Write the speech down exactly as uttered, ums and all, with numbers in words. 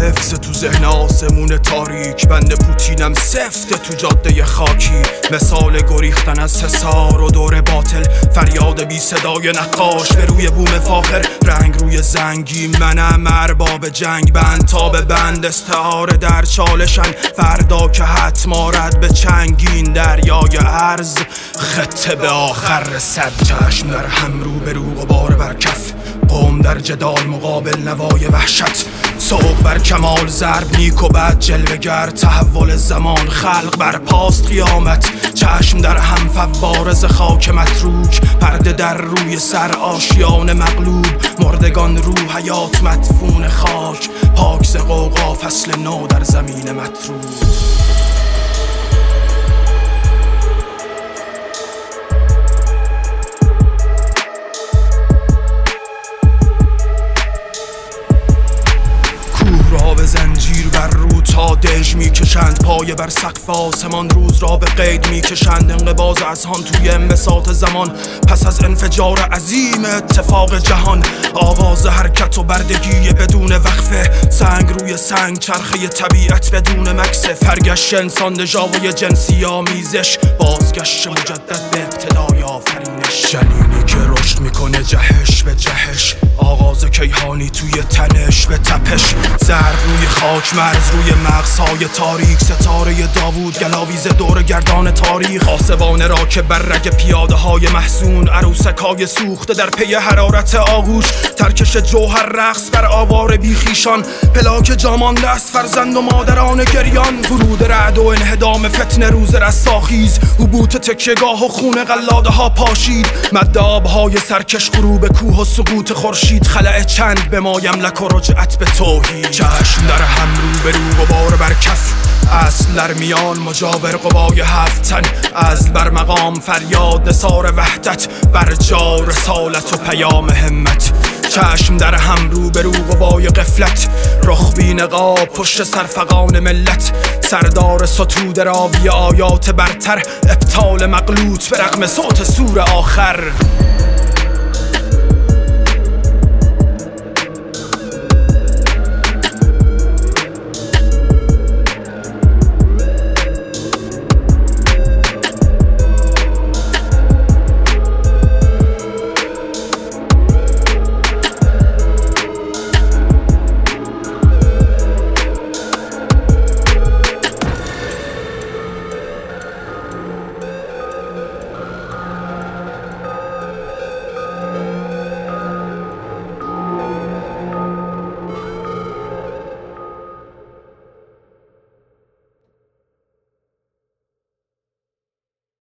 حفظ تو ذهن آسمون تاریک، بنده پوتینم سفته تو جاده خاکی، مثال گریختن از حصار و دور باطل، فریاد بی صدای نقاش به روی بوم فاخر، رنگ روی زنگی منم ارباب جنگ، بند تا به بند استعاره در چالشن، فردا که حتما رد به چنگین دریای عرض، خطه به آخر رسد، چشم در هم رو به رو غبار بر کف، قوم در جدال مقابل نوای وحشت، سوق بر کمال ضرب نیک و بد جلوه‌گر، تحول زمان خلق بر پاست قیامت، چشم در هم فواره ز خاک متروک، پرده در روی سر آشیان مغلوب، مردگان رو حیات مدفون خاک، پاک ز غوغا فصل نو در زمین متروک. را به زنجیر بر رو تا دژ میکشند، پایه بر سقف آسمان روز را به قید میکشند، انقباض اذهان توی انبساط زمان، پس از انفجار عظیم اتفاق جهان، آغاز حرکت و بردگی بدون وقفه، سنگ روی سنگ چرخه طبیعت بدون مکسه، فرگشت انسان دژاوی جنسی آمیزش، بازگشت مجدد به ابتدای آفرینش، جنینی که رشد میکنه جهش به جهش، آغاز کیهانی توی تنش به تپش، ضرب روی خاک مرز روی مغزهای تاریک، ستاره داوود گلاویز دور گردان تاریخ، آسوانه را که بر رگ پیاده های محزون، عروسک های سوخته در پی حرارت آغوش، ترکش جوهر رقص بر آوار بیخیشان، پلاک جامانده از فرزند و مادران گریان، ورود رعد و انهدام فتنه روز رستاخیز، حبوط تکیه‌گاه و خون قلاده ها پاشید، مد آبهای سرکش غروب کوه و سقوط خورشید، خلأ چند به ما یملک و رجعت به توحید، چشم در هم رو به رو غبار بر کف، اصل در میان مجاور قوای هفتن، از بر مقام فریاد نثار وحدت، بر جا رسالت و پیام همت، چشم در هم رو به رو قوای غفلت، رخ بی نقاب پشت سرفغان ملت، سردار ستوده راوی آیات برتر، ابطال مغلوط به رغم صوت سور آخر.